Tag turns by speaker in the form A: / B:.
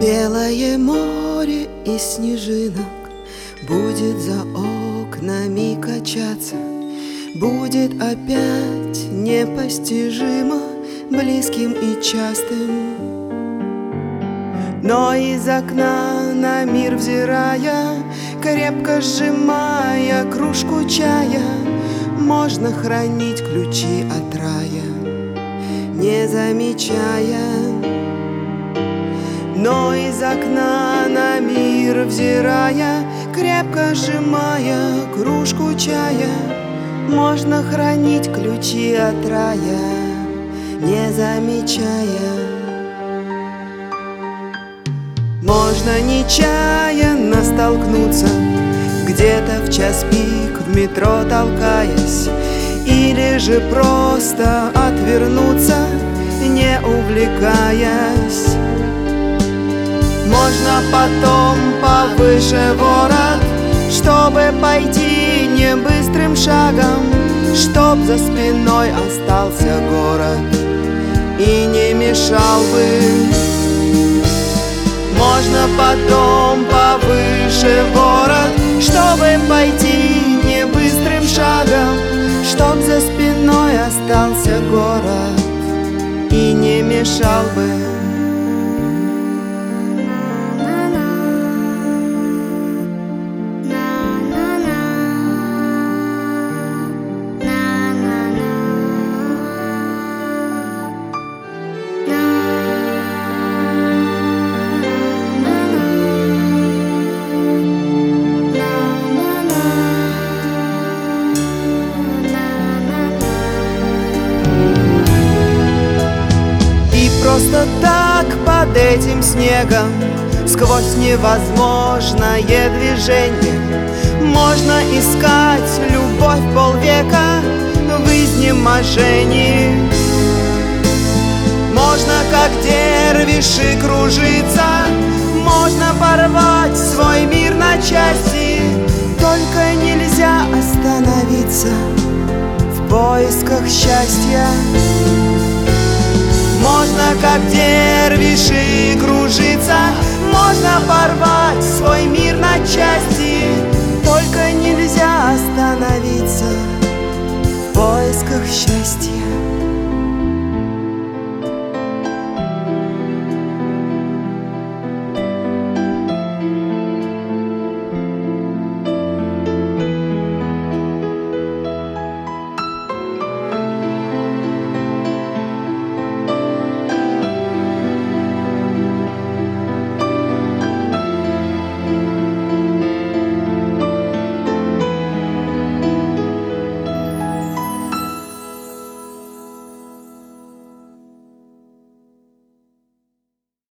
A: Белое море из снежинок будет за окнами качаться, будет опять непостижимо близким и частым. Но из окна на мир взирая, крепко сжимая кружку чая, можно хранить ключи от рая, не замечая. Но из окна на мир взирая, крепко сжимая кружку чая, можно хранить ключи от рая, не замечая. Можно нечаянно столкнуться где-то в час пик в метро толкаясь, или же просто отвернуться, не увлекаясь. Можно потом повыше ворот, чтобы пойти не быстрым шагом, чтоб за спиной остался город и не мешал бы. Можно потом повыше ворот, чтобы пойти не быстрым шагом, чтоб за спиной остался город и не мешал бы. Просто так под этим снегом, сквозь невозможное движение, можно искать любовь полвека в изнеможении. Можно, как дервиши, кружиться, можно порвать свой мир на части, только нельзя остановиться в поисках счастья. Можно, как дервиши, кружиться, можно порвать свой мир на части, только нельзя остановиться в поисках счастья.